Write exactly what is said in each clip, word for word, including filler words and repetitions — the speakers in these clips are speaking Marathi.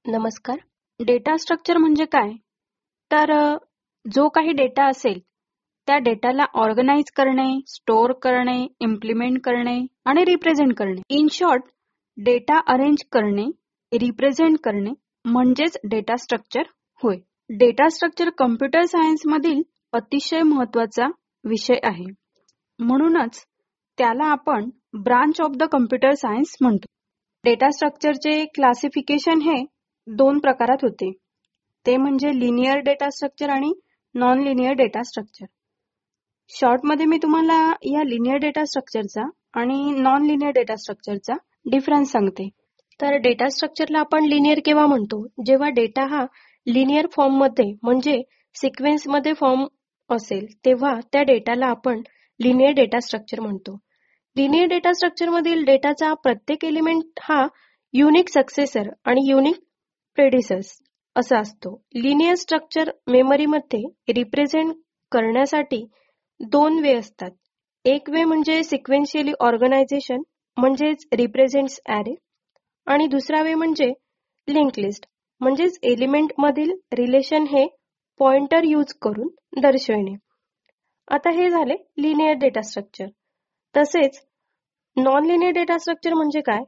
नमस्कार. डेटा स्ट्रक्चर म्हणजे काय? तर अ, जो काही डेटा असेल त्या डेटाला ऑर्गनाइज करणे, स्टोअर करणे, इम्प्लिमेंट करणे आणि रिप्रेझेंट करणे. इन शॉर्ट, डेटा अरेंज करणे, रिप्रेझेंट करणे म्हणजेच डेटा स्ट्रक्चर होय. डेटा स्ट्रक्चर कम्प्युटर सायन्समधील अतिशय महत्त्वाचा विषय आहे. म्हणूनच त्याला आपण branch of the computer science म्हणतो. डेटा स्ट्रक्चरचे क्लासिफिकेशन हे दोन प्रकारात होते. ते म्हणजे लिनियर डेटा स्ट्रक्चर आणि नॉन लिनियर डेटा स्ट्रक्चर. शॉर्टमध्ये मी तुम्हाला या लिनियर डेटा स्ट्रक्चरचा आणि नॉन लिनियर डेटा स्ट्रक्चरचा डिफरन्स सांगते. तर डेटा स्ट्रक्चरला आपण लिनियर केव्हा म्हणतो? जेव्हा डेटा हा लिनियर फॉर्ममध्ये म्हणजे सिक्वेन्समध्ये फॉर्म असेल तेव्हा त्या डेटाला आपण लिनियर डेटा स्ट्रक्चर म्हणतो. लिनियर डेटा स्ट्रक्चरमधील डेटाचा प्रत्येक एलिमेंट हा युनिक सक्सेसर आणि युनिक प्रेडिसस असा असतो. लिनियर स्ट्रक्चर मेमरीमध्ये रिप्रेझेंट करण्यासाठी दोन वे असतात. एक वे म्हणजे सिक्वेन्शियली ऑर्गनायझेशन म्हणजेच रिप्रेझेंट्स ॲरे आणि दुसरा वे म्हणजे लिंक लिस्ट म्हणजेच एलिमेंट मधील रिलेशन हे पॉइंटर यूज करून दर्शविणे. आता हे झाले लिनियर डेटा स्ट्रक्चर. तसेच नॉन लिनियर डेटा स्ट्रक्चर म्हणजे काय?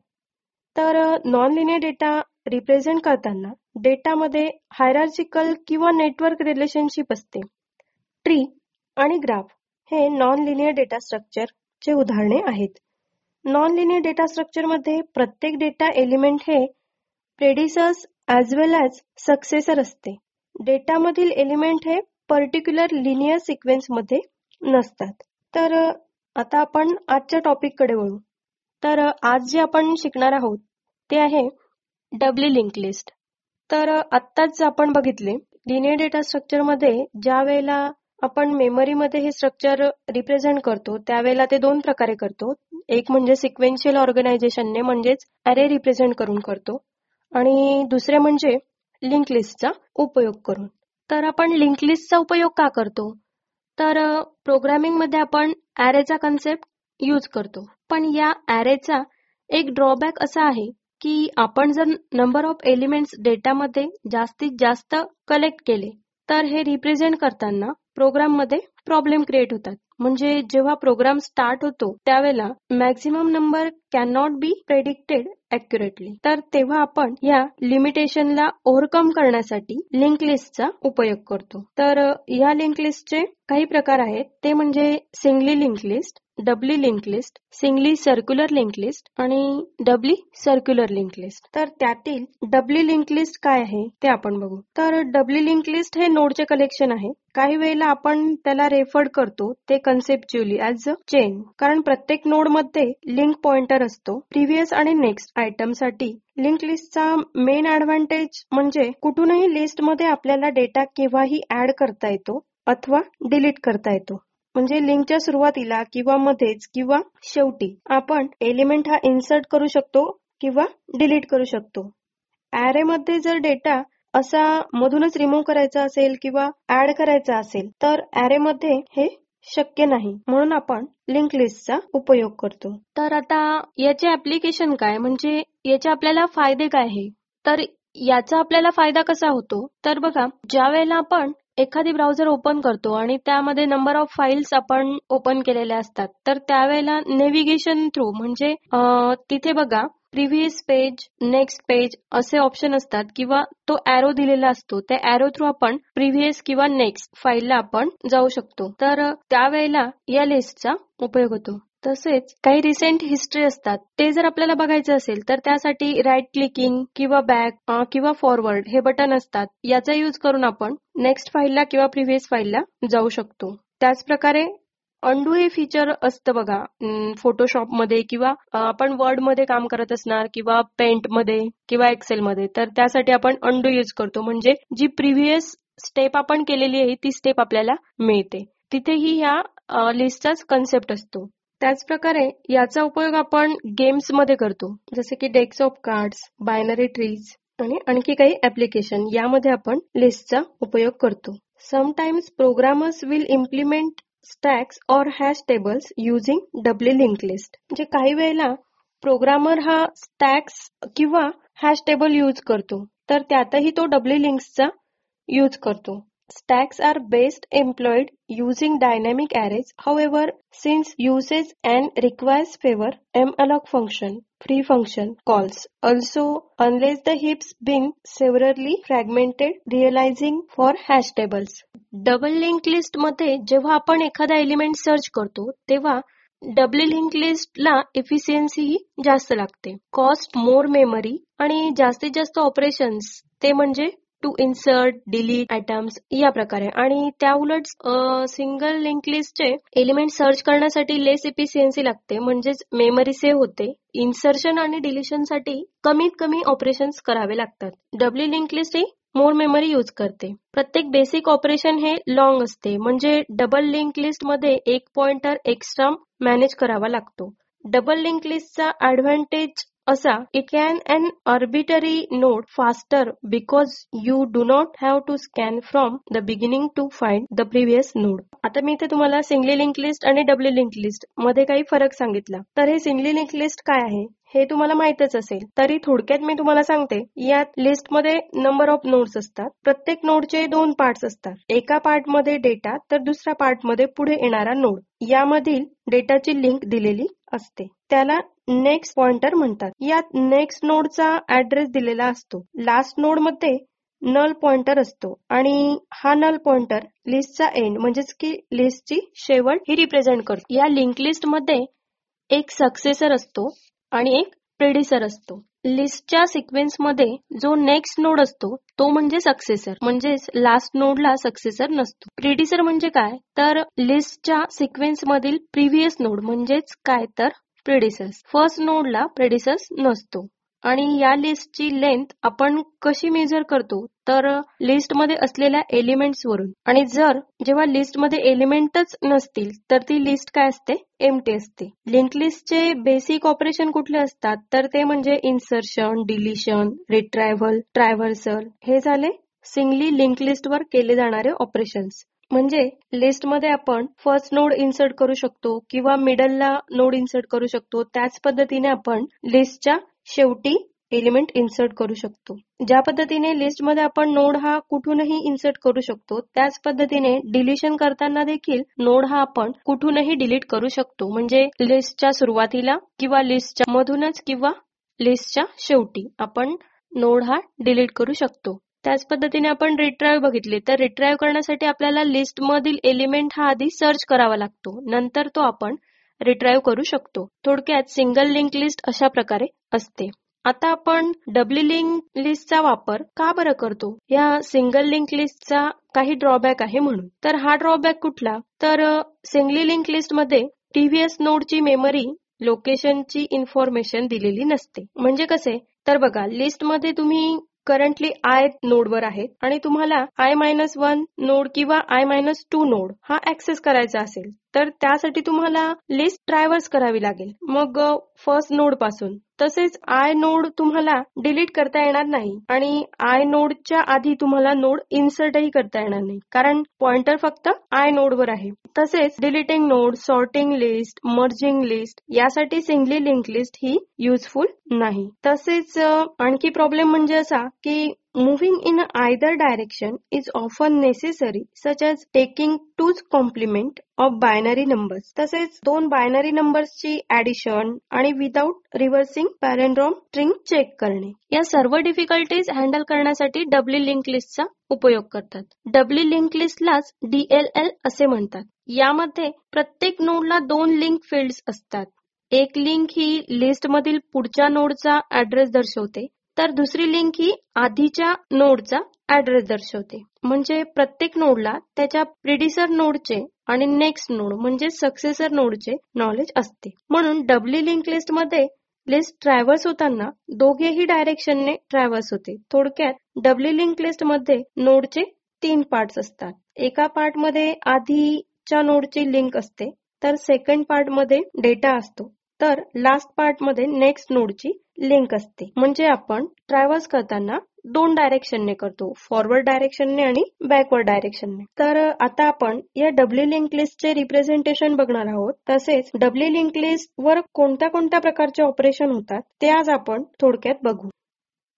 तर नॉन लिनियर डेटा रिप्रेझेंट करताना डेटामध्ये हायरार्चिकल किंवा नेटवर्क रिलेशनशिप असते. ट्री आणि ग्राफ हे नॉन लिनियर डेटा स्ट्रक्चरचे उदाहरणे आहेत. नॉन लिनियर डेटा स्ट्रक्चरमध्ये प्रत्येक डेटा एलिमेंट हे predecessor as well as successor असते. डेटामधील एलिमेंट हे पर्टिक्युलर लिनियर सिक्वेन्समध्ये नसतात. तर आता आपण आजच्या टॉपिककडे वळू. तर आज जे आपण शिकणार आहोत ते आहे डब्ल्यू लिंक लिस्ट. तर आत्ताच आपण बघितले लिनियर डेटा स्ट्रक्चरमध्ये ज्या वेळेला आपण मेमरीमध्ये हे स्ट्रक्चर रिप्रेझेंट करतो त्यावेळेला ते दोन प्रकारे करतो. एक म्हणजे सिक्वेन्शियल ऑर्गनायझेशनने म्हणजेच ॲरे रिप्रेझेंट करून करतो आणि दुसरे म्हणजे लिंक लिस्टचा उपयोग करून. तर आपण लिंक लिस्टचा उपयोग का करतो? तर प्रोग्रामिंगमध्ये आपण ॲरेचा कन्सेप्ट यूज करतो. पण या ॲरेचा एक ड्रॉबॅक असा आहे की आपण जर नंबर ऑफ एलिमेंट्स डेटामध्ये जास्तीत जास्त कलेक्ट केले तर हे रिप्रेझेंट करताना प्रोग्राममध्ये प्रॉब्लेम क्रिएट होतात. म्हणजे जेव्हा प्रोग्राम स्टार्ट होतो त्यावेळेला maximum number can not be predicted accurately. तर तेव्हा आपण या लिमिटेशनला ओव्हरकम करण्यासाठी लिंक लिस्टचा उपयोग करतो. तर या लिंक लिस्टचे काही प्रकार आहेत. ते म्हणजे singly link list, doubly link list, singly circular link list आणि डबली सर्क्युलर लिंक लिस्ट. तर त्यातील डबली लिंक लिस्ट काय आहे ते आपण बघू. तर डबली लिंक लिस्ट हे नोडचे कलेक्शन आहे. काही वेळेला आपण त्याला रेफर्ड करतो ते कन्सेप्च्युअली ॲज अ चेन, कारण प्रत्येक नोडमध्ये लिंक पॉइंटर असतो. प्रिव्हियस आणि नेक्स्ट आयटमसाठी लिंक लिस्टचा मेन ॲडव्हान्टेज म्हणजे कुठूनही लिस्टमध्ये आपल्याला डेटा केव्हाही ऍड करता येतो अथवा डिलीट करता येतो. म्हणजे लिंकच्या सुरुवातीला किंवा मध्येच किंवा शेवटी आपण एलिमेंट हा इन्सर्ट करू शकतो किंवा डिलीट करू शकतो. ॲरेमध्ये जर डेटा असा मधूनच रिमूव्ह करायचा असेल किंवा ऍड करायचा असेल तर ॲरेमध्ये हे शक्य नाही, म्हणून आपण लिंक लिस्टचा उपयोग करतो. तर आता याचे ऍप्लिकेशन काय, म्हणजे याचे आपल्याला फायदे काय आहे? तर याचा आपल्याला फायदा कसा होतो? तर बघा, ज्या वेळेला आपण एखादी ब्राउझर ओपन करतो आणि त्यामध्ये नंबर ऑफ फाईल्स आपण ओपन केलेल्या असतात तर त्यावेळेला नेव्हिगेशन थ्रू म्हणजे तिथे बघा प्रिव्हियस पेज, नेक्स्ट पेज असे ऑप्शन असतात किंवा तो ॲरो दिलेला असतो. त्या ॲरो थ्रू आपण प्रिव्हियस किंवा नेक्स्ट फाईलला आपण जाऊ शकतो. तर त्यावेळेला या लिस्टचा उपयोग होतो. तसेच काही रिसेंट हिस्ट्री असतात ते जर आपल्याला बघायचं असेल तर त्यासाठी राईट क्लिकिंग किंवा बॅक किंवा फॉरवर्ड हे बटन असतात. याचा यूज करून आपण नेक्स्ट फाईलला किंवा प्रिव्हियस फाईलला जाऊ शकतो. त्याचप्रकारे अंडू हे फीचर असतं बघा फोटोशॉपमध्ये किंवा आपण वर्डमध्ये काम करत असणार किंवा पेंटमध्ये किंवा एक्सेलमध्ये, तर त्यासाठी आपण अंडू यूज करतो. म्हणजे जी प्रिव्हियस स्टेप आपण केलेली आहे ती स्टेप आपल्याला मिळते. तिथेही ह्या लिस्टचाच कन्सेप्ट असतो. त्याचप्रकारे याचा उपयोग आपण गेम्समध्ये करतो, जसे की decks of cards, binary trees आणि आणखी काही ऍप्लिकेशन यामध्ये आपण लिस्टचा उपयोग करतो. Sometimes programmers will implement stacks और hash tables using doubly link list. म्हणजे काही वेळेला प्रोग्रामर हा स्टॅक्स किंवा हॅश टेबल यूज करतो. तर त्यातही तो डब्ल्यू लिंक्सचा यूज करतो. Stacks are best employed using dynamic arrays. However, since usage and requires favor malloc function, free function calls. Also, unless the heaps been severely fragmented, realizing for hash tables. Double link list मध्ये जेव्हा आपण एखादा एलिमेंट सर्च करतो तेव्हा डबल लिंक लिस्टला एफिशियन्सी ही जास्त लागते. कॉस्ट मोर मेमरी आणि जास्तीत जास्त ऑपरेशन्स ते म्हणजे टू इन्सर्ट, डिलीट आयटम्स या प्रकारे. आणि त्या उलट सिंगल लिंक लिस्टचे एलिमेंट सर्च करण्यासाठी लेस एफिशियन्सी लागते, म्हणजेच मेमरी सेव्ह होते. इन्सर्शन आणि डिलिशन साठी कमीत कमी ऑपरेशन्स करावे लागतात. डब्ल्यू लिंक लिस्ट ही मोर मेमरी यूज करते. प्रत्येक बेसिक ऑपरेशन हे लॉंग असते, म्हणजे डबल लिंक लिस्ट मध्ये एक पॉइंटर एक्स्ट्रा मॅनेज करावा लागतो. डबल लिंक लिस्टचा ऍडव्हान्टेज असा, it can an arbitrary node faster because you do not have to scan from the beginning to find the previous node. आता मी इथे तुम्हाला सिंगली लिंक लिस्ट आणि डब्ल्यू लिंक लिस्ट मध्ये काही फरक सांगितला. तर हे सिंगली लिंक लिस्ट काय आहे हे तुम्हाला माहितच असेल, तरी थोडक्यात मी तुम्हाला सांगते. यात लिस्टमध्ये नंबर ऑफ नोड्स असतात. प्रत्येक नोडचे दोन पार्ट्स असतात. एका पार्टमध्ये डेटा तर दुसऱ्या पार्टमध्ये पुढे येणारा नोड. यामधील डेटाची लिंक दिलेली असते, त्याला नेक्स्ट पॉइंटर म्हणतात. यात नेक्स्ट नोडचा ऍड्रेस दिलेला असतो. लास्ट नोड मध्ये नल पॉइंटर असतो आणि हा नल पॉइंटर लिस्टचा एंड म्हणजेच की लिस्टची शेवट ही रिप्रेझेंट करतो. या लिंक लिस्ट मध्ये एक सक्सेसर असतो आणि एक प्रेडिसर असतो. लिस्टच्या सिक्वेन्स मध्ये जो नेक्स्ट नोड असतो तो म्हणजे सक्सेसर, म्हणजेच लास्ट नोडला सक्सेसर नसतो. प्रेडिसर म्हणजे काय, तर लिस्टच्या सिक्वेन्स मधील प्रिव्हियस नोड म्हणजेच काय तर प्रेडिसर्स. फर्स्ट नोडला प्रेडिसर्स नसतो. आणि या लिस्टची लेंथ आपण कशी मेजर करतो, तर लिस्टमध्ये असलेल्या एलिमेंट्स वरून. आणि जर जेव्हा लिस्टमध्ये एलिमेंटच नसतील तर ती लिस्ट काय असते, एम्प्टी असते. लिंक लिस्टचे बेसिक ऑपरेशन कुठले असतात, तर ते म्हणजे इन्सर्शन, डिलिशन, रिट्रायव्हल, ट्रॅव्हर्सल हे झाले सिंगली लिंक लिस्टवर केले जाणारे ऑपरेशन्स. म्हणजे लिस्टमध्ये आपण फर्स्ट नोड इन्सर्ट करू शकतो किंवा मिडलला नोड इन्सर्ट करू शकतो. त्याच पद्धतीने आपण लिस्टच्या शेवटी एलिमेंट इन्सर्ट करू शकतो. ज्या पद्धतीने लिस्टमध्ये आपण नोड हा कुठूनही इन्सर्ट करू शकतो, त्याच पद्धतीने डिलिशन करताना देखील नोड हा आपण कुठूनही डिलीट करू शकतो. म्हणजे लिस्टच्या सुरुवातीला किंवा लिस्टच्या मधूनच किंवा लिस्टच्या शेवटी आपण नोड हा डिलीट करू शकतो. त्याच पद्धतीने आपण रिट्राइव्ह बघितले, तर रिट्राइव्ह करण्यासाठी आपल्याला लिस्ट मधील एलिमेंट हा आधी सर्च करावा लागतो, नंतर तो आपण रिट्राइव्ह करू शकतो. थोडक्यात सिंगल लिंक लिस्ट अशा प्रकारे असते. आता आपण डब्ल्यू लिंक लिस्टचा वापर का बरं करतो, या सिंगल लिंक लिस्टचा काही ड्रॉबॅक आहे म्हणून. तर हा ड्रॉबॅक कुठला, तर सिंगली लिंक लिस्टमध्ये प्रिव्हियस नोडची मेमरी लोकेशनची इन्फॉर्मेशन दिलेली नसते. म्हणजे कसे, तर बघा लिस्टमध्ये तुम्ही करंटली आय नोडवर आहेत आणि तुम्हाला आय मायनस वन नोड किंवा आय मायनस टू नोड हा ऍक्सेस करायचा असेल, तर त्यासाठी तुम्हाला लिस्ट ट्रॅव्हर्स करावी लागेल, मग फर्स्ट नोड पासून. तसेच आय नोड तुम्हाला डिलीट करता येणार नाही आणि आय नोडच्या आधी तुम्हाला नोड इन्सर्टही करता येणार नाही, कारण पॉइंटर फक्त आय नोडवर आहे. तसेच deleting node, sorting list, merging list यासाठी सिंगली लिंक लिस्ट ही युजफुल नाही. तसेच आणखी प्रॉब्लेम म्हणजे असा की moving in either direction is often necessary, such as taking two's complement of binary numbers. तसेच दोन बायनरी नंबर्सची ऍडिशन आणि without reversing palindrome string check करणे, या सर्व डिफिकल्टीज हँडल करण्यासाठी डब्ल्यू लिंक लिस्टचा उपयोग करतात. डब्ल्यू लिंक लिस्टलाच डी एल एल असे म्हणतात. यामध्ये प्रत्येक नोडला दोन लिंक फील्ड्स असतात. एक लिंक ही लिस्टमधील पुढच्या नोडचा ऍड्रेस दर्शवते, तर दुसरी लिंक ही आधीच्या नोडचा ऍड्रेस दर्शवते. म्हणजे प्रत्येक नोडला त्याच्या प्रिडिसर नोडचे आणि नेक्स्ट नोड म्हणजे सक्सेसर नोडचे नॉलेज असते. म्हणून डब्ल्यू लिंक लिस्ट मध्ये लिस्ट ट्रॅव्हर्स होताना दोघेही डायरेक्शनने ट्रॅव्हर्स होते. थोडक्यात डब्ल्यू लिंक लिस्ट मध्ये नोडचे तीन पार्ट्स असतात. एका पार्ट मध्ये आधीच्या नोडची लिंक असते, तर सेकंड पार्ट मध्ये डेटा असतो, तर लास्ट पार्ट मध्ये नेक्स्ट नोडची लिंक असते. म्हणजे आपण ट्रॅव्हर्स करताना दोन डायरेक्शनने करतो, फॉरवर्ड डायरेक्शनने आणि बॅकवर्ड डायरेक्शनने. तर आता आपण या डब्ल्यू लिंक लिस्टचे रिप्रेझेंटेशन बघणार आहोत. तसेच डब्ल्यू लिंक लिस्ट वर कोणत्या कोणत्या प्रकारचे ऑपरेशन होतात ते आज आपण थोडक्यात बघू.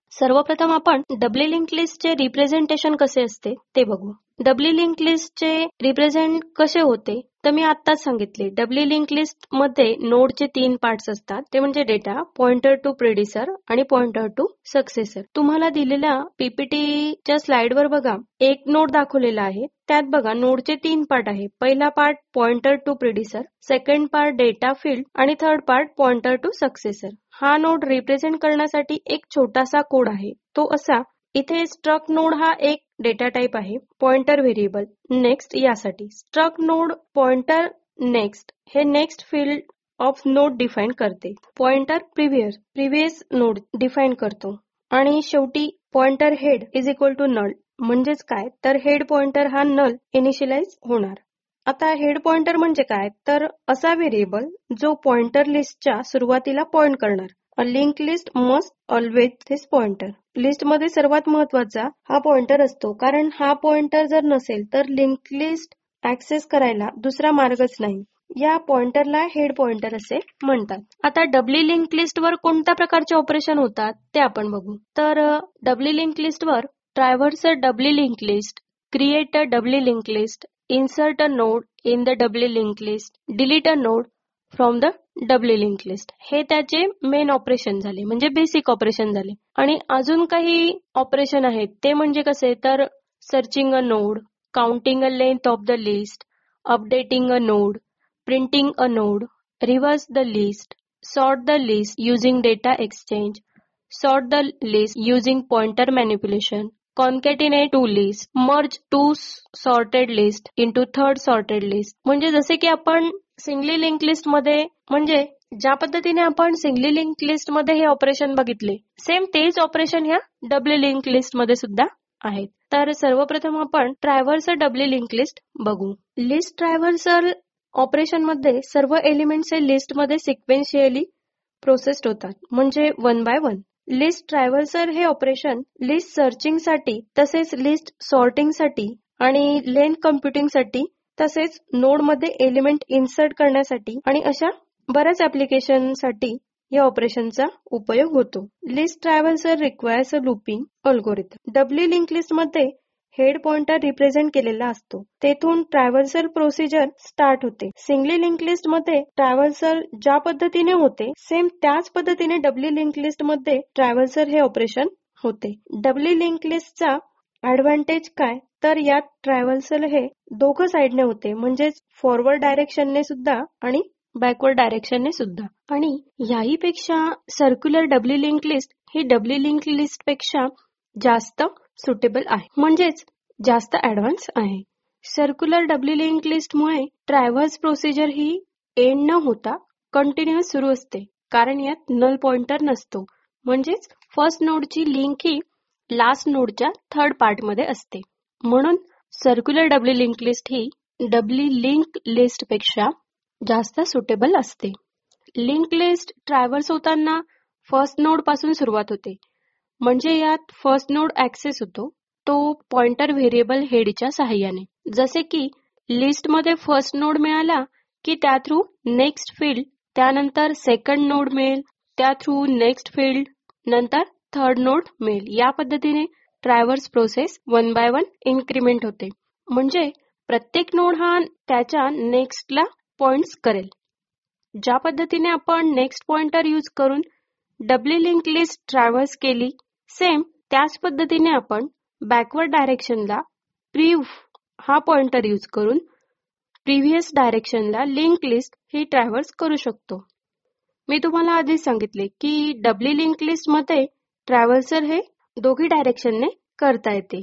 सर्वप्रथम आपण डबली लिंक लिस्टचे रिप्रेझेंटेशन कसे असते ते बघू. डबली लिंक लिस्टचे रिप्रेझेंट कसे होते तर मी आत्ताच सांगितले. डबली लिंक लिस्ट मध्ये नोडचे तीन पार्ट्स असतात, ते म्हणजे डेटा, पॉइंटर टू प्रेडिसर आणि पॉइंटर टू सक्सेसर. तुम्हाला दिलेल्या पीपीटीच्या स्लाइडवर बघा एक नोड दाखवलेला आहे. त्यात बघा नोडचे तीन पार्ट आहे. पहिला part pointer to predecessor, second part data field आणि third part pointer to successor. हा नोड रिप्रेझेंट करण्यासाठी एक छोटासा कोड आहे. तो असा, इथे स्ट्रक नोड हा एक डेटा टाइप आहे, पॉइंटर व्हेरिएबल नेक्स्ट यासाठी. स्ट्रक नोड पॉइंटर नेक्स्ट हे next field of node define करते. Pointer previous previous node define करतो. आणि शेवटी pointer head is equal to null. म्हणजेच काय तर हेड पॉइंटर हा नल इनिशियलाइज होणार. आता हेड पॉइंटर म्हणजे काय तर असा व्हेरिएबल जो पॉइंटर लिस्टच्या सुरुवातीला पॉइंट करणार. A link list must always this pointer. लिस्टमध्ये सर्वात महत्वाचा हा पॉइंटर असतो, कारण हा पॉइंटर जर नसेल तर लिंक लिस्ट ऍक्सेस करायला दुसरा मार्गच नाही. या पॉइंटरला हेड पॉइंटर असे म्हणतात. आता डबली लिंक लिस्टवर कोणत्या प्रकारचे ऑपरेशन होतात ते आपण बघू. तर डबली लिंक लिस्टवर traverse a doubly link list, create a doubly link list, insert a node in the doubly link list, delete a node from the doubly link list हे त्याचे मेन ऑपरेशन झाले, म्हणजे बेसिक ऑपरेशन झाले. आणि अजून काही ऑपरेशन आहेत ते म्हणजे कसे तर searching a node, counting a length of the list, updating a node, printing a node, reverse the list, sort the list using data exchange, sort the list using pointer manipulation, concatenate two list, merge two sorted list into third sorted list. म्हणजे जसे की आपण सिंगली लिंक लिस्ट मध्ये, म्हणजे ज्या पद्धतीने आपण सिंगली लिंक लिस्ट मध्ये हे ऑपरेशन बघितले, सेम तेच ऑपरेशन ह्या डबली लिंक लिस्ट मध्ये सुद्धा आहेत. तर सर्वप्रथम आपण ट्रॅव्हर्सल डबली लिंक लिस्ट बघू. लिस्ट ट्रॅव्हर्सल ऑपरेशन मध्ये सर्व एलिमेंट्स हे लिस्ट मध्ये सिक्वेन्शियली प्रोसेस्ड होतात, म्हणजे one by one. List traversal हे ऑपरेशन लिस्ट सर्चिंग साठी, तसेच लिस्ट सॉर्टिंग साठी आणि लेंथ कम्प्युटिंग साठी, तसेच नोड मध्ये एलिमेंट इन्सर्ट करण्यासाठी आणि अशा बऱ्याच ऍप्लिकेशन साठी या ऑपरेशनचा उपयोग होतो. List traversal requires a looping algorithm. Doubly link list मध्ये हेड पॉइंटर रिप्रेझेंट केलेला असतो, तेथून ट्रॅव्हर्सल प्रोसिजर स्टार्ट होते. सिंगली लिंक लिस्ट मध्ये ट्रॅव्हर्सल ज्या पद्धतीने होते, सेम त्याच पद्धतीने डबली लिंक लिस्ट मध्ये ट्रॅव्हर्सल हे ऑपरेशन होते. डबली लिंक लिस्टचा ऍडव्हान्टेज काय तर यात ट्रॅव्हर्सल हे दोघं साइडने होते, म्हणजेच फॉरवर्ड डायरेक्शनने सुद्धा आणि बॅकवर्ड डायरेक्शनने सुद्धा. आणि याही पेक्षा सर्क्युलर डबली लिंक लिस्ट ही डबली लिंक लिस्ट पेक्षा जास्त सुटेबल आहे, म्हणजेच जास्त ऍडव्हान्स आहे. सर्क्युलर डबली लिंक लिस्टमुळे ट्रॅव्हर्स प्रोसिजर ही एंड न होता कंटिन्युअस सुरू असते, कारण यात नल पॉइंटर नसतो, म्हणजेच फर्स्ट नोडची लिंक ही लास्ट नोडच्या थर्ड पार्ट मध्ये असते. म्हणून सर्क्युलर डबली लिंक लिस्ट ही डबली लिंक लिस्ट पेक्षा जास्त सुटेबल असते. लिंक लिस्ट ट्रॅव्हर्स होताना फर्स्ट नोड पासून सुरुवात होते, म्हणजे यात फर्स्ट नोड ऍक्सेस होतो तो पॉइंटर व्हेरिएबल हेडच्या सहाय्याने. जसे की लिस्टमध्ये फर्स्ट नोड मिळाला की त्या थ्रू नेक्स्ट फील्ड, त्यानंतर सेकंड नोड मिळेल, त्या थ्रू नेक्स्ट फील्ड, नंतर थर्ड नोड मिळेल. या पद्धतीने traverse process one by one increment होते, म्हणजे प्रत्येक नोड हा त्याच्या नेक्स्टला पॉइंट्स करेल. ज्या पद्धतीने आपण नेक्स्ट पॉइंटर यूज करून डबली लिंक लिस्ट ट्रॅव्हर्स केली, सेम त्याच पद्धतीने आपण बॅकवर्ड डायरेक्शनला प्रिव्ह हा पॉइंटर यूज करून प्रिव्हियस डायरेक्शनला लिंक लिस्ट ही ट्रॅव्हर्स करू शकतो. मी तुम्हाला आधीच सांगितले की डबली लिंक लिस्ट मध्ये ट्रॅव्हर्सल हे दोघी डायरेक्शनने करता येते,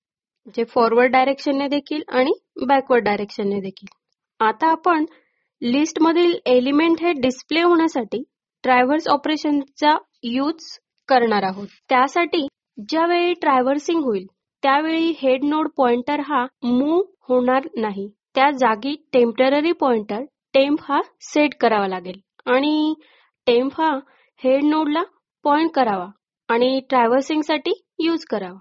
जे फॉरवर्ड डायरेक्शनने देखील आणि बॅकवर्ड डायरेक्शनने देखील. आता आपण लिस्ट मधील एलिमेंट हे डिस्प्ले होण्यासाठी ट्रॅव्हर्स ऑपरेशनचा यूज करणार आहोत. त्यासाठी ज्यावेळी ट्रॅव्हर्सिंग होईल त्यावेळी हेड नोड पॉइंटर हा मूव्ह होणार नाही, त्या जागी टेम्पररी पॉइंटर टेम्प हा सेट करावा लागेल आणि टेम्प हा हेड नोडला पॉइंट करावा आणि ट्रॅव्हर्सिंग साठी यूज करावा.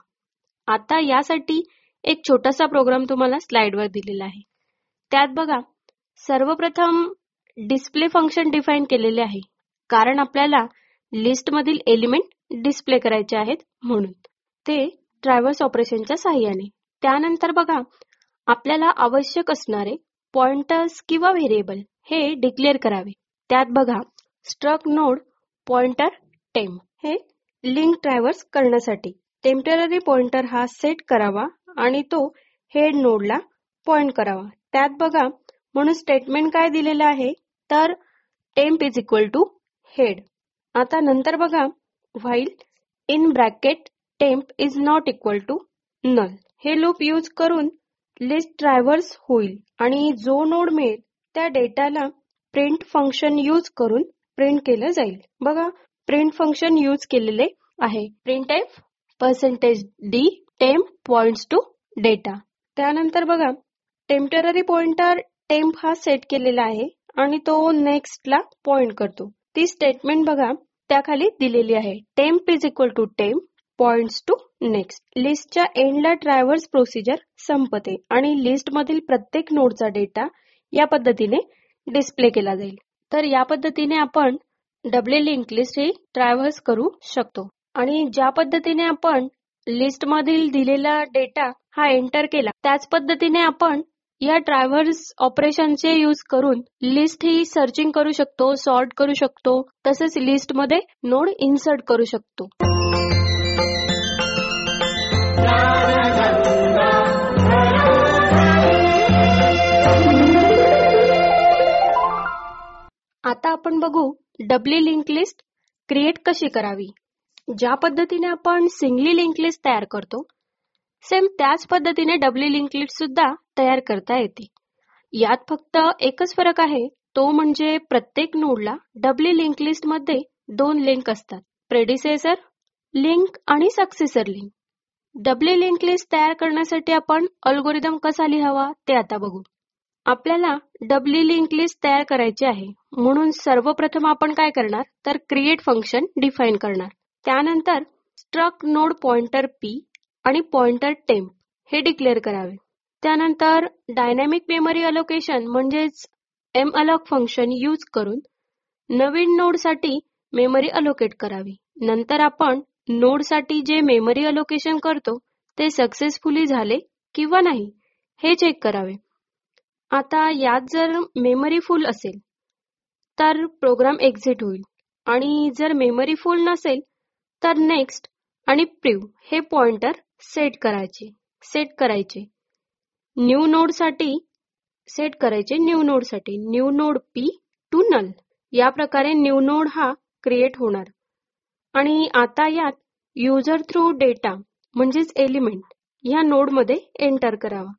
आता यासाठी एक छोटासा प्रोग्राम तुम्हाला स्लाइडवर दिलेला आहे. त्यात बघा सर्वप्रथम डिस्प्ले फंक्शन डिफाईन केलेले आहे, कारण आपल्याला लिस्ट मधील एलिमेंट डिस्प्ले करायचे आहेत म्हणून, ते ट्रॅव्हर्स ऑपरेशनच्या साहाय्याने. त्यानंतर बघा, आपल्याला आवश्यक असणारे पॉइंटर्स किंवा व्हेरिएबल हे डिक्लेअर करावे. त्यात बघा, स्ट्रक नोड पॉइंटर टेम्प हे लिंक ट्रॅव्हर्स करण्यासाठी टेम्पररी पॉइंटर हा सेट करावा आणि तो हेड नोडला पॉइंट करावा. त्यात बघा, म्हणून स्टेटमेंट काय दिलेलं आहे, तर temp is equal to head. आता नंतर बघा, while in bracket temp is not equal to null हे लूप यूज करून लिस्ट ट्रॅव्हर्स होईल आणि जो नोड मिळेल त्या डेटाला प्रिंट फंक्शन यूज करून प्रिंट केलं जाईल. बघा, प्रिंट फंक्शन यूज केलेले आहे. Printf percentage D temp points to data. त्यानंतर बघा, टेम्पररी पॉइंटर टेम्प हा सेट केलेला आहे आणि तो नेक्स्टला पॉइंट करतो. ती स्टेटमेंट बघा त्याखाली दिलेली आहे. Temp is equal to temp points to next. लिस्टच्या एंडला ट्रॅव्हर्स प्रोसिजर संपते आणि लिस्ट मधील प्रत्येक नोडचा डेटा या पद्धतीने डिस्प्ले केला जाईल. तर या पद्धतीने आपण डब्ल्यू लिंक लिस्ट ही ट्रॅव्हर्स करू शकतो. आणि ज्या पद्धतीने आपण लिस्ट मधील दिलेला डेटा हा एंटर केला, त्याच पद्धतीने आपण या ट्रॅव्हर्स ऑपरेशनचे यूज करून लिस्ट ही सर्चिंग करू शकतो, सॉर्ट करू शकतो, तसेच लिस्ट मध्ये नोड इन्सर्ट करू शकतो. आता आपण बघू डब्ल्यू लिंक लिस्ट क्रिएट कशी करावी. ज्या पद्धतीने आपण सिंगली लिंक लिस्ट तयार करतो, सेम त्याच पद्धतीने डब्ल्यू लिंक लिस्ट सुद्धा तयार करता येते. यात फक्त एकच फरक आहे, तो म्हणजे प्रत्येक नोडला डब्ल्यू लिंक लिस्ट मध्ये दोन लिंक असतात, प्रेडिसेसर लिंक आणि successor link. Doubly link list तयार करण्यासाठी आपण अल्गोरिदम कसा लिहावा ते आता बघू. आपल्याला डब्ल्यू लिंक लिस्ट तयार करायची आहे, म्हणून सर्वप्रथम आपण काय करणार, तर क्रिएट फंक्शन डिफाइन करणार. त्यानंतर स्ट्रक नोड पॉइंटर पी आणि पॉइंटर टेम्प हे डिक्लेअर करावे. त्यानंतर डायनॅमिक मेमरी अलोकेशन म्हणजेच एम अलोक फंक्शन यूज करून नवीन नोडसाठी मेमरी अलोकेट करावी. नंतर आपण नोडसाठी जे मेमरी अलोकेशन करतो ते सक्सेसफुली झाले किंवा नाही हे चेक करावे. आता यात जर मेमरी फुल असेल तर प्रोग्राम एक्झिट होईल आणि जर मेमरी फुल नसेल तर नेक्स्ट आणि प्रिव्ह हे पॉइंटर सेट करायचे सेट करायचे न्यू नोड साठी सेट करायचे न्यू नोड साठी new node P to null. या प्रकारे न्यू नोड हा क्रिएट होणार. आणि आता यात युजर थ्रू डेटा म्हणजेच एलिमेंट या नोड मध्ये एंटर करावा.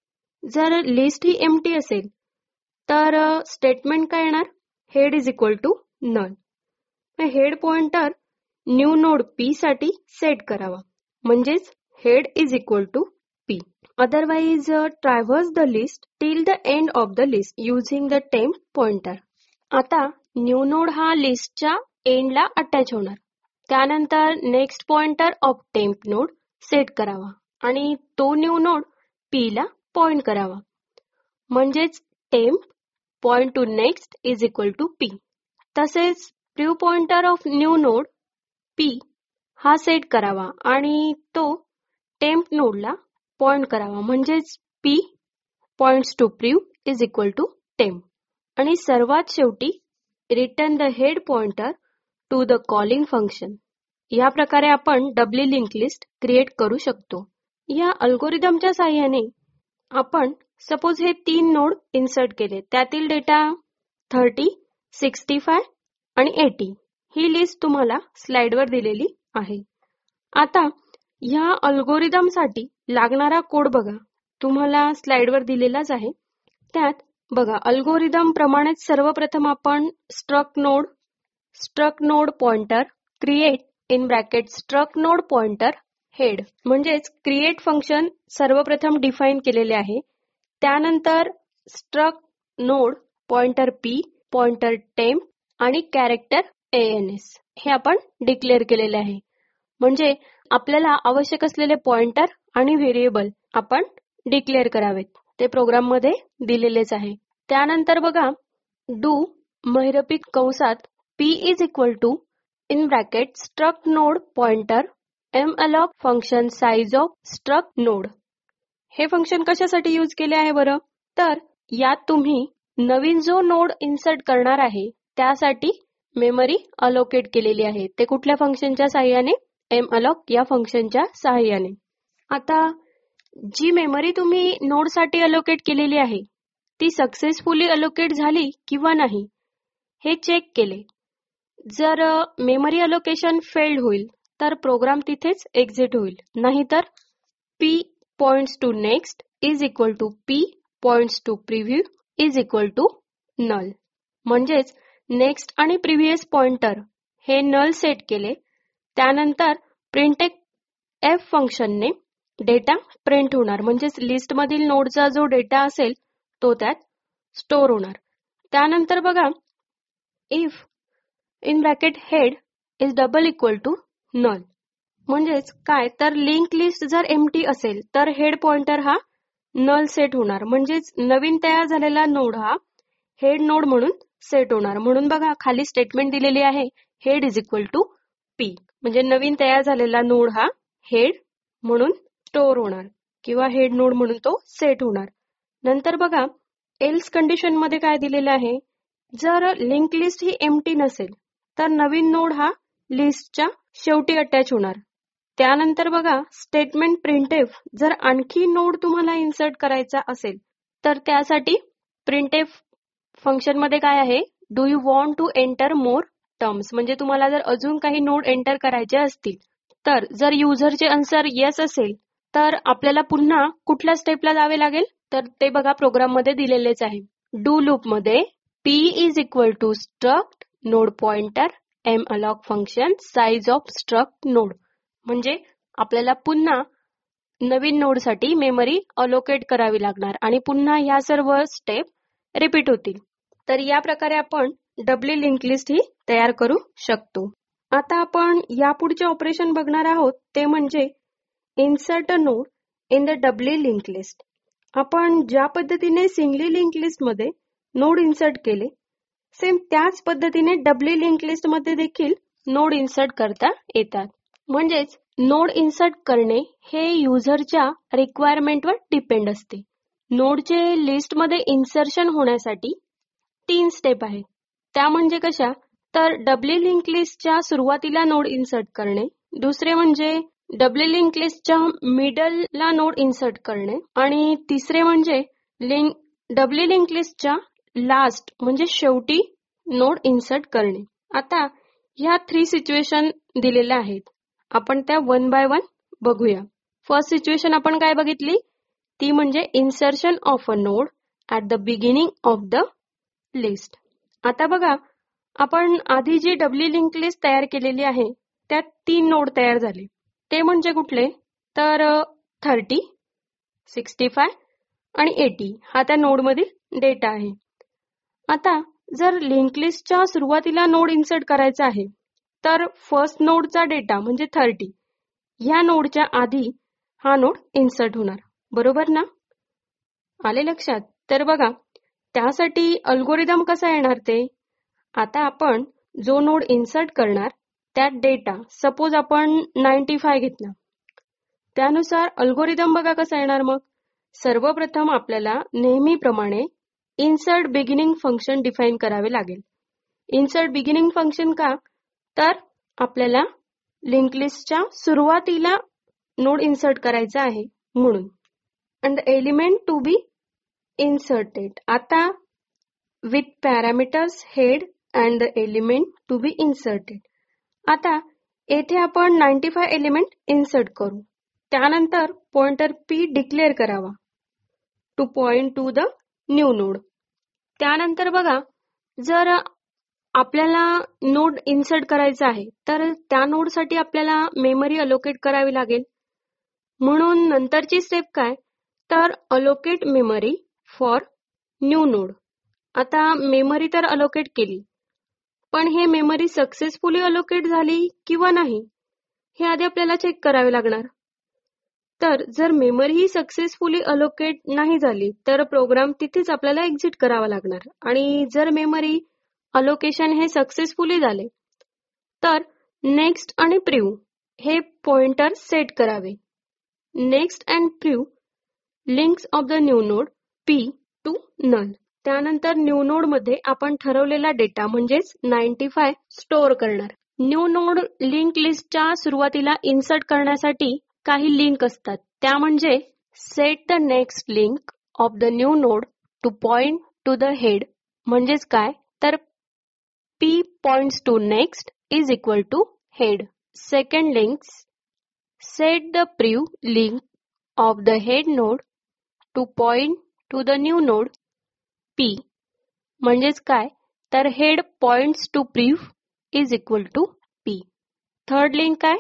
जर लिस्ट ही एम्प्टी असेल तर स्टेटमेंट काय येणार, head is equal to null. Head pointer new node P साठी सेट करावा, म्हणजेच head is equal to P. Otherwise traverse the list till the end of the list using the temp pointer. आता न्यू नोड हा लिस्टच्या एंडला अटॅच होणार. त्यानंतर next pointer of temp node set करावा आणि तो न्यू नोड पी ला पॉइंट करावा, म्हणजेच temp point to next is equal to P. तसेच prev pointer of new node P हा सेट करावा आणि तो टेम्प नोडला पॉइंट करावा, म्हणजेच P points to prev is equal to temp. आणि सर्वात शेवटी return the head pointer to the calling function. या प्रकारे आपण डब्ल्यू लिंक लिस्ट क्रिएट करू शकतो. या अल्गोरिदमच्या साहाय्याने आपण सपोज हे तीन नोड इन्सर्ट केले, त्यातील डेटा थर्टी, सिक्स्टी फाय आणि एटी ही लिस्ट तुम्हाला स्लाइडवर दिलेली आहे. आता ह्या अल्गोरिदमसाठी लागणारा कोड बघा, तुम्हाला स्लाइडवर दिलेलाच आहे. त्यात बघा, अल्गोरिदम प्रमाणेच सर्वप्रथम आपण struct node struct node pointer create in bracket struct node pointer head म्हणजेच क्रिएट फंक्शन सर्वप्रथम डिफाइन केलेले आहे. त्यानंतर struct node pointer P pointer temp आणि कॅरेक्टर एएनएस हे आपण डिक्लेअर केलेले आहे. म्हणजे आपल्याला आवश्यक असलेले पॉइंटर आणि व्हेरिएबल आपण डिक्लेअर करावेत, ते प्रोग्राम मध्ये दिलेलेच आहे. त्यानंतर बघा, डू महिरपी कंसात P is equal to in bracket struct node pointer malloc function size of struct node. हे फंक्शन कशासाठी यूज केले आहे बरं? तर यात तुम्ही नवीन जो नोड इन्सर्ट करणार आहे त्यासाठी मेमरी अलोकेट केलेली आहे. ते कुठल्या फंक्शनच्या सहाय्याने? malloc या फंक्शनच्या सहाय्याने. आता जी मेमरी तुम्ही नोडसाठी अलोकेट केलेली आहे ती सक्सेसफुली अलोकेट झाली किंवा नाही हे चेक केले. जर मेमरी अलोकेशन फेल्ड होईल तर प्रोग्राम तिथेच एक्झिट होईल. नाहीतर p points to next is equal to p points to preview is equal to null. म्हणजेच नेक्स्ट आणि प्रिव्हियस पॉइंटर हे नल सेट केले. त्यानंतर printf फंक्शनने डेटा प्रिंट होणार. म्हणजेच लिस्ट मधील नोडचा जो डेटा असेल तो त्यात स्टोअर होणार. त्यानंतर बघा if in bracket head is double equal to null. म्हणजेच काय तर लिंक लिस्ट जर एम्प्टी असेल तर हेड पॉइंटर हा नल सेट होणार. म्हणजेच नवीन तयार झालेला नोड हा हेड नोड म्हणून सेट होणार. म्हणून बघा खाली स्टेटमेंट दिलेली आहे head is equal to p. म्हणजे नवीन तयार झालेला नोड हा हेड म्हणून स्टोअर होणार किंवा हेड नोड म्हणून तो सेट होणार. नंतर बघा एल्स कंडिशन मध्ये काय दिलेलं आहे? जर लिंक लिस्ट ही एम्प्टी नसेल तर नवीन नोड हा लिस्टच्या शेवटी अटॅच होणार. त्यानंतर बघा स्टेटमेंट प्रिंटफ जर आणखी नोड तुम्हाला इन्सर्ट करायचा असेल तर त्यासाठी प्रिंटफ फंक्शन मध्ये काय आहे? Do you want to enter more terms. म्हणजे तुम्हाला जर अजून काही नोड एंटर करायचे असतील तर जर युजरचे आन्सर येस असेल तर आपल्याला पुन्हा कुठल्या स्टेपला जावे लागेल? तर ते बघा प्रोग्राम मध्ये दिलेलेच आहे. डू लूप मध्ये p is equal to struct node pointer malloc function size of struct node. म्हणजे आपल्याला पुन्हा नवीन नोडसाठी मेमरी अलोकेट करावी लागणार आणि पुन्हा ह्या सर्व स्टेप रिपीट होतील. तर या प्रकारे आपण डबली लिंक लिस्ट ही तयार करू शकतो. आता आपण यापुढचे ऑपरेशन बघणार आहोत ते म्हणजे insert a node in the doubly link list. आपण ज्या पद्धतीने सिंगली लिंक लिस्ट मध्ये नोड इन्सर्ट केले सेम त्याच पद्धतीने डबली लिंक लिस्ट मध्ये देखील नोड इन्सर्ट करता येतात. म्हणजेच नोड इन्सर्ट करणे हे युजरच्या रिक्वायरमेंटवर डिपेंड असते. नोडचे लिस्टमध्ये इन्सर्शन होण्यासाठी तीन स्टेप आहेत. त्या म्हणजे कशा? तर डबली लिंक लिस्टच्या सुरुवातीला नोड इन्सर्ट करणे, दुसरे म्हणजे डबली लिंक लिस्टच्या मिडलला नोड इन्सर्ट करणे आणि तिसरे म्हणजे लिंक डबली लिंक लिस्टच्या लास्ट म्हणजे शेवटी नोड इन्सर्ट करणे. आता ह्या थ्री सिच्युएशन दिलेल्या आहेत. आपण त्या वन बाय वन बघूया. फर्स्ट सिच्युएशन आपण काय बघितली? ती म्हणजे insertion of a node at the beginning of the list. आता बघा आपण आधी जी डबली लिंक लिस्ट तयार केलेली आहे त्यात तीन नोड तयार झाले. ते म्हणजे कुठले? तर थर्टी, सिक्स्टी फाय आणि एटी हा त्या नोडमधील डेटा आहे. आता जर लिंक लिस्टच्या सुरुवातीला नोड इन्सर्ट करायचा आहे तर फर्स्ट नोडचा डेटा म्हणजे थर्टी ह्या नोडच्या आधी हा नोड इन्सर्ट होणार. बरोबर ना? आले लक्षात? तर बघा त्यासाठी अल्गोरिदम कसा येणार ते? आता आपण जो नोड इन्सर्ट करणार त्यात डेटा सपोज आपण नाईन्टी फाय घेतला. त्यानुसार अल्गोरिदम बघा कसा येणार मग. सर्वप्रथम आपल्याला नेहमीप्रमाणे इन्सर्ट बिगिनिंग फंक्शन डिफाईन करावे लागेल. इन्सर्ट बिगिनिंग फंक्शन का? तर आपल्याला लिंक लिस्टच्या सुरुवातीला नोड इन्सर्ट करायचा आहे म्हणून. And the element to be inserted. आता with parameters head and the element to be inserted. आता येथे आपण नाईन्टी फाय एलिमेंट इन्सर्ट करू. त्यानंतर पॉइंटर p डिक्लेअर करावा to point to the new node. त्यानंतर बघा जर आपल्याला नोड इन्सर्ट करायचा आहे तर त्या नोडसाठी आपल्याला मेमरी अलोकेट करावी लागेल. म्हणून नंतरची स्टेप काय? तर allocate memory for new node. आता मेमरी तर अलोकेट केली पण हे मेमरी सक्सेसफुली अलोकेट झाली किंवा नाही हे आधी आपल्याला चेक करावे लागणार. तर जर मेमरी ही सक्सेसफुली अलोकेट नाही झाली तर प्रोग्राम तिथेच आपल्याला एक्झिट करावा लागणार. आणि जर मेमरी अलोकेशन हे सक्सेसफुली झाले तर नेक्स्ट आणि प्रिव्ह हे पॉइंटर सेट करावे. Next and prev links of the new node P to null. त्यानंतर न्यू नोड मध्ये आपण ठरवलेला डेटा म्हणजेच नाईन्टी फाय स्टोअर करणार. न्यू नोड लिंक लिस्टच्या सुरुवातीला इन्सर्ट करण्यासाठी काही लिंक असतात. त्या म्हणजे set the next link of the new node to point to the head. म्हणजेच काय तर P points to next is equal to head. Second links set the priv link of the head node to point to the new node P. म्हणजेच काय तर head points to priv is equal to P. Third link काय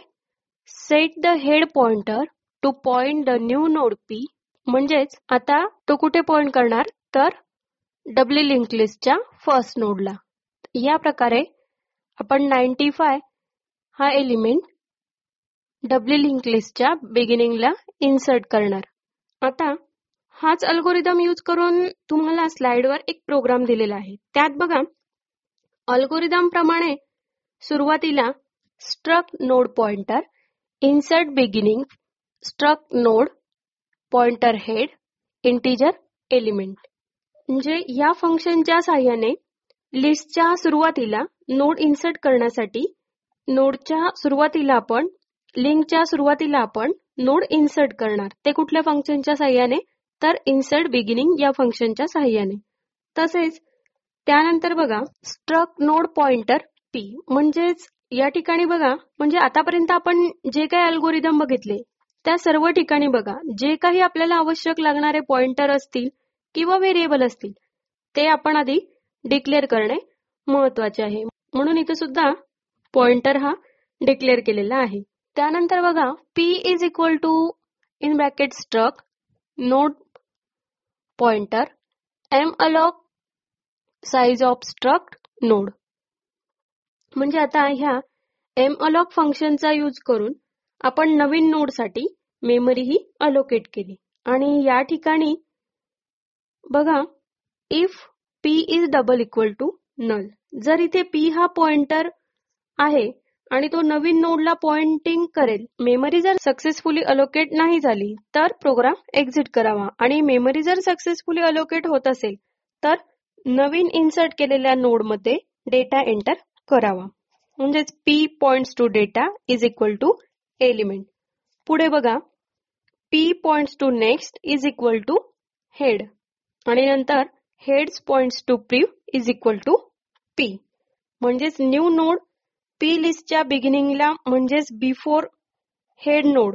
set the head pointer to point the new node P. म्हणजेच आता तो कुठे पॉइंट करणार तर डब्ल्यू लिंक लिस्टच्या फर्स्ट नोडला. या प्रकारे आपण नाईन्टी फाय हा एलिमेंट डब्ल्यू लिंक लिस्टच्या बिगिनिंगला इन्सर्ट करणार. आता हाच अल्गोरिदम यूज करून तुम्हाला स्लाइडवर एक प्रोग्राम दिलेला आहे. त्यात बघा अल्गोरिदम प्रमाणे सुरुवातीला struct node pointer insert beginning struct node pointer head integer element. म्हणजे या फंक्शनच्या साहाय्याने लिस्टच्या सुरुवातीला नोड इन्सर्ट करण्यासाठी नोडच्या सुरुवातीला आपण लिंकच्या सुरुवातीला आपण नोड इन्सर्ट करणार. ते कुठल्या फंक्शनच्या साहाय्याने तर इन्सर्ट बिगिनिंग या फंक्शनच्या साहाय्याने. तसेच त्यानंतर बघा स्ट्रक नोड पॉइंटर पी. म्हणजेच या ठिकाणी बघा म्हणजे आतापर्यंत आपण जे काही अल्गोरिदम बघितले त्या सर्व ठिकाणी बघा जे काही आपल्याला आवश्यक लागणारे पॉइंटर असतील किंवा व्हेरिएबल असतील ते आपण आधी डिक्लेअर करणे महत्वाचे आहे. म्हणून इथे सुद्धा पॉइंटर हा डिक्लेअर केलेला आहे. त्यानंतर बघा P is equal to in bracket struct node pointer m alloc size of struct node. म्हणजे आता ह्या एम अलॉक फंक्शनचा यूज करून आपण नवीन नोडसाठी मेमरी ही अलोकेट केली. आणि या ठिकाणी बघा if P is double equal to null. जर इथे P हा पॉइंटर आहे आणि तो नवीन नोडला पॉइंटिंग करेल. मेमरी जर सक्सेसफुली अलोकेट नाही झाली तर प्रोग्राम एक्झिट करावा आणि मेमरी जर सक्सेसफुली अलोकेट होत असेल तर नवीन इन्सर्ट केलेल्या नोडमध्ये डेटा एंटर करावा. म्हणजेच P points to data is equal to element. पुढे बघा P points to next is equal to head आणि नंतर heads points to prev is equal to P. म्हणजेच न्यू नोड P लिस्टच्या बिगिनिंगला म्हणजेच बिफोर हेड नोड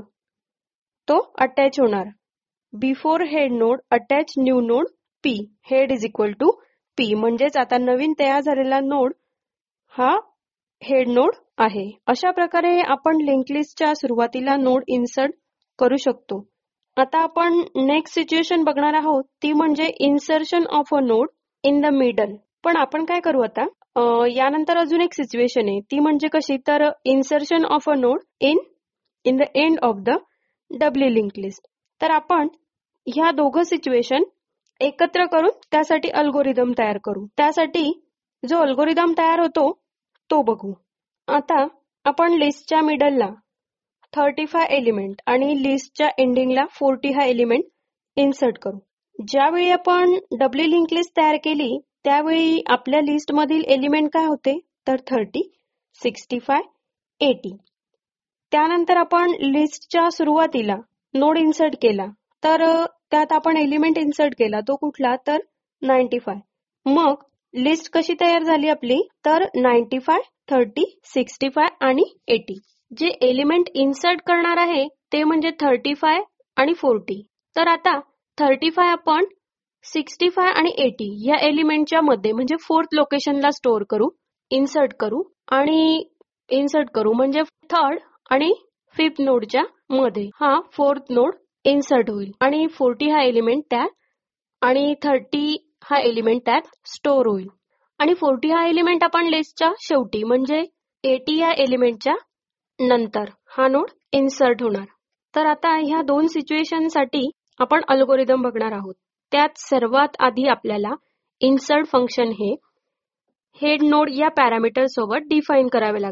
तो अटॅच होणार. Before head node attach new node P head is equal to P. म्हणजेच आता नवीन तयार झालेला नोड हा हेड नोड आहे. अशा प्रकारे आपण लिंक लिस्टच्या सुरुवातीला नोड इन्सर्ट करू शकतो. आता आपण नेक्स्ट सिच्युएशन बघणार आहोत ती म्हणजे insertion of a node in the middle. पण आपण काय करू आता यानंतर अजून एक सिच्युएशन आहे ती म्हणजे कशी तर insertion of a node in in the end of the W link list. तर आपण ह्या दोघं सिच्युएशन एकत्र करून त्यासाठी अल्गोरिदम तयार करू. त्यासाठी जो अल्गोरिदम तयार होतो तो बघू. आता आपण लिस्टच्या मिडलला थर्टी फाय एलिमेंट आणि लिस्टच्या एंडिंगला फोर्टी हा एलिमेंट इन्सर्ट करू. ज्यावेळी आपण डब्ल्यू लिंक लिस्ट तयार केली त्यावेळी आपल्या लिस्ट मधील एलिमेंट काय होते तर थर्टी, सिक्स्टी फाय, एटी. त्यानंतर आपण लिस्टच्या सुरुवातीला नोड इन्सर्ट केला तर त्यात आपण एलिमेंट इन्सर्ट केला तो कुठला तर नाईन्टी फाय. मग लिस्ट कशी तयार झाली आपली तर ninety five, thirty, sixty five आणि एटी. जे एलिमेंट इन्सर्ट करणार आहे ते म्हणजे थर्टी फाय आणि फोर्टी. तर आता थर्टी फाय आपण सिक्स्टी फाय आणि एटी या एलिमेंटच्या मध्ये म्हणजे फोर्थ लोकेशनला स्टोअर करू, इन्सर्ट करू आणि इन्सर्ट करू म्हणजे थर्ड आणि फिफ्थ नोडच्या मध्ये हा फोर्थ नोड इन्सर्ट होईल आणि फोर्टी हा एलिमेंट त्यात आणि थर्टी हा एलिमेंट त्यात स्टोअर होईल आणि फोर्टी हा एलिमेंट आपण लिस्टच्या शेवटी म्हणजे एटी या एलिमेंटच्या नंतर हा नोड इन्सर्ट होणार. तर आता ह्या दोन सिच्युएशन साठी आपण अल्गोरिदम बघणार आहोत. त्यात सर्वात आधी आपल्याला इन्सर्ट फंक्शन हे हेड नोड या पॅरामीटर सोबत डिफाईन करावे लागणार.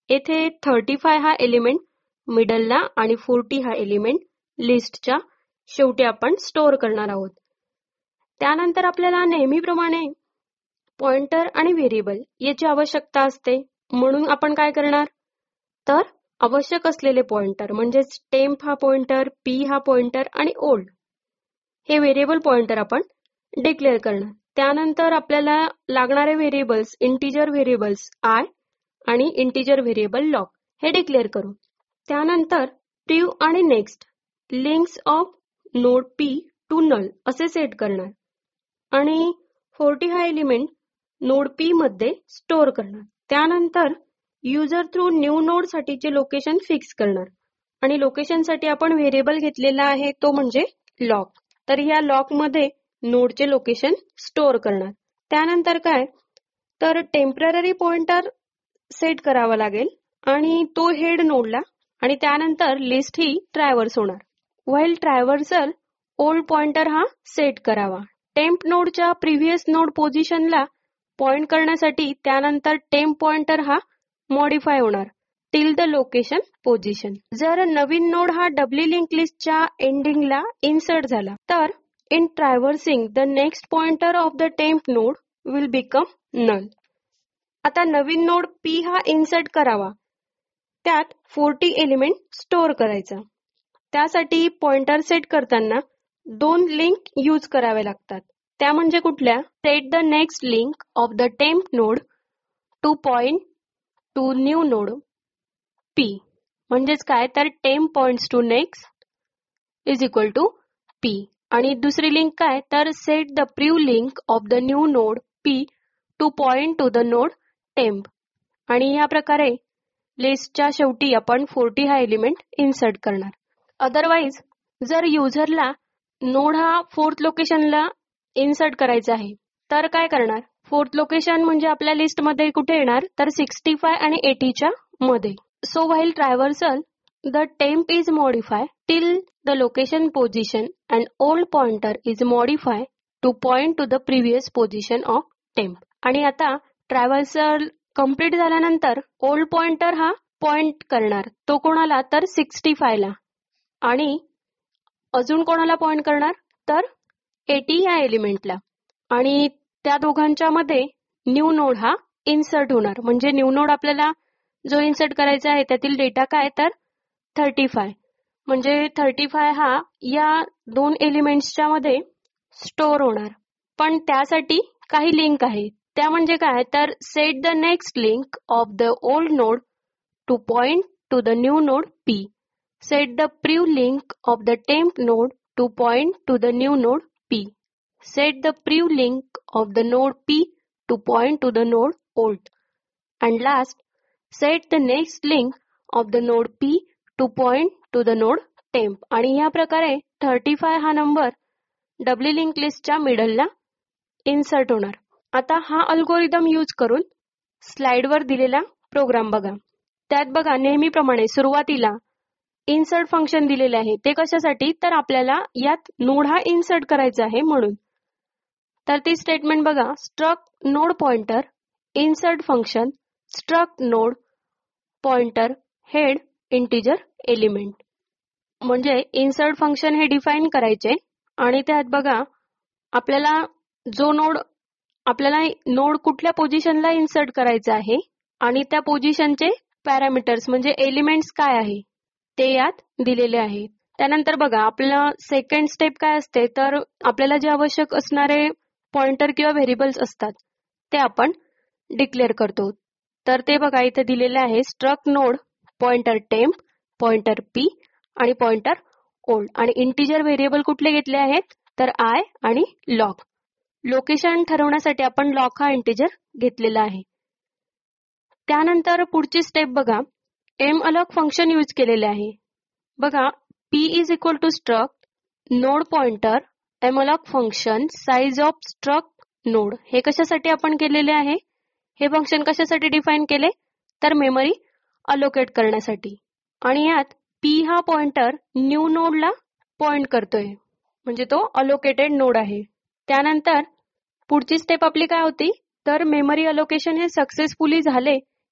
येथे थर्टी फाय हा एलिमेंट मिडलला आणि फोर्टी हा एलिमेंट लिस्टच्या शेवटी आपण स्टोअर करणार आहोत. त्यानंतर आपल्याला नेहमीप्रमाणे पॉइंटर आणि व्हेरिएबल याची आवश्यकता असते. म्हणून आपण काय करणार, तर आवश्यक असलेले पॉइंटर म्हणजेच टेम्प हा पॉइंटर, पी हा पॉइंटर आणि ओल्ड हे व्हेरिएबल पॉइंटर आपण डिक्लेअर करणार. त्यानंतर आपल्याला लागणारे व्हेरिएबल्स इंटिजर व्हेरिएबल्स आय आणि इंटिजर व्हेरिएबल लॉग हे डिक्लेअर करू. त्यानंतर प्रिव्ह आणि next links of node P to null असे सेट करणार आणि फोर्टी हा एलिमेंट नोड पी मध्ये स्टोअर करणार. त्यानंतर युजर थ्रू न्यू नोड साठीचे लोकेशन फिक्स करणार आणि लोकेशनसाठी आपण व्हेरिएबल घेतलेला आहे तो म्हणजे लॉग. तर या लॉग मध्ये नोडचे लोकेशन स्टोअर करणार. त्यानंतर काय, तर टेम्पररी पॉइंटर सेट करावा लागेल आणि तो हेड नोडला आणि त्यानंतर लिस्ट ही ट्रॅव्हर्स होणार. व्हाईल ट्रॅव्हर्सल ओल्ड पॉइंटर हा सेट करावा. टेम्प नोडच्या प्रिव्हियस नोड पोझिशनला पॉइंट करण्यासाठी त्यानंतर टेम्प पॉइंटर हा मॉडिफाय होणार टिल द लोकेशन पोझिशन. जर नवीन नोड हा डब्ल्यू लिंक लिस्टच्या एंडिंगला इन्सर्ट झाला तर in traversing the next pointer of the temp node will become null. आता नवीन नोड पी हा इन्सर्ट करावा, त्यात फोर्टी एलिमेंट स्टोअर करायचा. त्यासाठी पॉइंटर सेट करताना दोन लिंक यूज करावे लागतात. त्या म्हणजे कुठल्या, set the next link of the temp node to point to new node p. म्हणजेच काय, तर temp points to next is equal to p. आणि दुसरी लिंक काय, तर set the prev link of the new node P to point to the node temp. आणि या प्रकारे लिस्टच्या शेवटी आपण फोर्टी हा एलिमेंट इन्सर्ट करणार. अदरवाईज जर युजरला नोड हा फोर्थ लोकेशनला इन्सर्ट करायचा आहे तर काय करणार, फोर्थ लोकेशन म्हणजे आपल्या लिस्टमध्ये कुठे येणार, तर सिक्स्टी फाय आणि एटीच्या मध्ये. So while traversal the temp is modify till the location position and old pointer is modify to point to the previous position of temp. आणि आता ट्रॅव्हर्सल कम्प्लीट झाल्यानंतर ओल्ड पॉइंटर हा पॉइंट करणार, तो कोणाला, तर सिक्स्टी फाय ला. आणि अजून कोणाला पॉइंट करणार, तर एटी या एलिमेंटला. आणि त्या दोघांच्या मध्ये न्यू नोड हा इन्सर्ट होणार. म्हणजे न्यू नोड आपल्याला जो इन्सर्ट करायचा आहे त्यातील डेटा काय, तर थर्टी फाय. म्हणजे थर्टी फाय हा या दोन एलिमेंट्सच्या मध्ये स्टोअर होणार. पण त्यासाठी काही लिंक आहे, त्या म्हणजे काय, तर set the next link of the old node to point to the new node p. Set the prev link of the temp node to point to the new node p. Set the priv link of the node P to point to the node old. And last, set the next link of the node P to point to the node temp. आणि या प्रकारे थर्टी फाय हा नंबर डब्ल्यू लिंक लिस्टच्या मिडलला इन्सर्ट होणार. आता हा अल्गोरिदम यूज करून स्लाइडवर दिलेला प्रोग्राम बघा. त्यात बघा नेहमीप्रमाणे सुरुवातीला इन्सर्ट फंक्शन दिलेले आहे. ते कशासाठी, तर आपल्याला यात नोड हा इन्सर्ट करायचा आहे म्हणून. तर ती स्टेटमेंट बघा, struct node pointer insert function struct node pointer head integer element. म्हणजे इन्सर्ट फंक्शन हे डिफाईन करायचे आणि त्यात बघा आपल्याला जो नोड आपल्याला नोड कुठल्या पोझिशनला इन्सर्ट करायचा आहे आणि त्या पोझिशनचे पॅरामीटर्स म्हणजे एलिमेंट्स काय आहे ते यात दिलेले आहेत. त्यानंतर बघा आपल्याला सेकंड स्टेप काय असते, तर आपल्याला जे आवश्यक असणारे पॉइंटर किंवा व्हेरिएबल्स असतात ते आपण डिक्लेअर करतो. तर ते बघा इथे दिलेले आहे, struct node pointer temp, pointer P आणि पॉइंटर ओल्ड. आणि इंटिजर व्हेरिएबल कुठले घेतले आहेत, तर आय आणि लॉग. लोकेशन ठरवण्यासाठी आपण लॉग हा इंटिजर घेतलेला आहे. त्यानंतर पुढची स्टेप बघा, एम अलॉग फंक्शन यूज केलेले आहे. बघा p is equal to struct node pointer malloc function size of struct node. हे कशासाठी आपण केलेले आहे, हे फंक्शन कशासाठी डिफाईन केले, तर मेमरी अलोकेट करण्यासाठी. आणि यात पी हा पॉइंटर न्यू नोडला पॉइंट करतोय म्हणजे तो अलोकेटेड नोड आहे. त्यानंतर पुढची स्टेप आपली काय होती, तर मेमरी अलोकेशन हे सक्सेसफुली झाले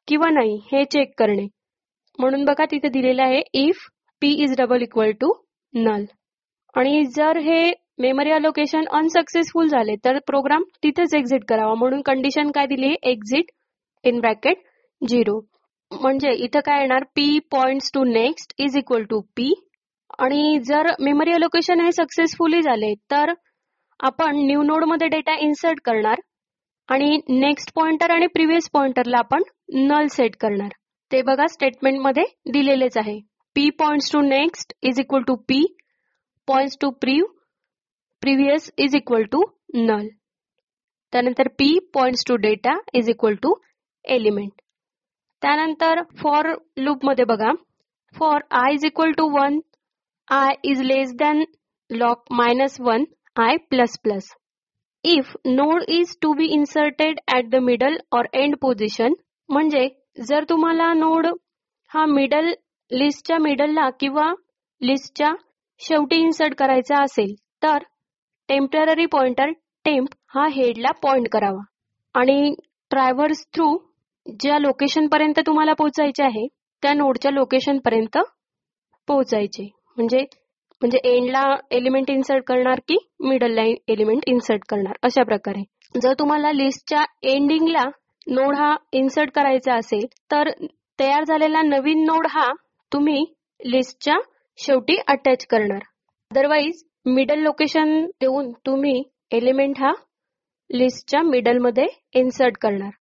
किंवा नाही हे चेक करणे. म्हणून बघा तिथे दिलेलं आहे if p is double equal to null. आणि जर हे मेमरी अलोकेशन अनसक्सेसफुल झाले तर प्रोग्राम तिथेच एक्झिट करावा. म्हणून कंडिशन काय दिली आहे, एक्झिट इन ब्रॅकेट झिरो. म्हणजे इथं काय येणार, p points to next is equal to p. आणि जर मेमरी अलोकेशन हे सक्सेसफुली झाले तर आपण न्यू नोड मध्ये डेटा इन्सर्ट करणार आणि नेक्स्ट पॉइंटर आणि प्रिव्हियस पॉइंटरला आपण नल सेट करणार. ते बघा स्टेटमेंट मध्ये दिलेलेच आहे. P points to next is equal to p points to prev previous is equal to null. त्यानंतर p points to data is equal to element. त्यानंतर फॉर लूप मध्ये बघा, for i is equal to one i is less than log minus one i plus plus. If node is to be inserted at the middle or end position, म्हणजे जर तुम्हाला नोड हा मिडल लिस्टच्या मिडलला किंवा लिस्टच्या शेवटी इन्सर्ट करायचा असेल तर टेम्पररी पॉइंटर टेम्प हा हेडला पॉइंट करावा आणि ट्रॅव्हर्स थ्रू ज्या लोकेशन पर्यंत तुम्हाला पोहोचायचे आहे त्या नोडच्या लोकेशन पर्यंत पोहोचायचे. म्हणजे म्हणजे एंडला एलिमेंट इन्सर्ट करणार की मिडलला एलिमेंट इन्सर्ट करणार, अशा प्रकारे. जर तुम्हाला लिस्टच्या एंडिंगला नोड हा इन्सर्ट करायचा असेल तर तयार झालेला नवीन नोड हा तुम्ही लिस्टच्या शेवटी अटॅच करणार. अदरवाईज मिडल लोकेशन देऊन तुम्ही एलिमेंट हा लिस्टच्या मिडल मध्ये इन्सर्ट करणार.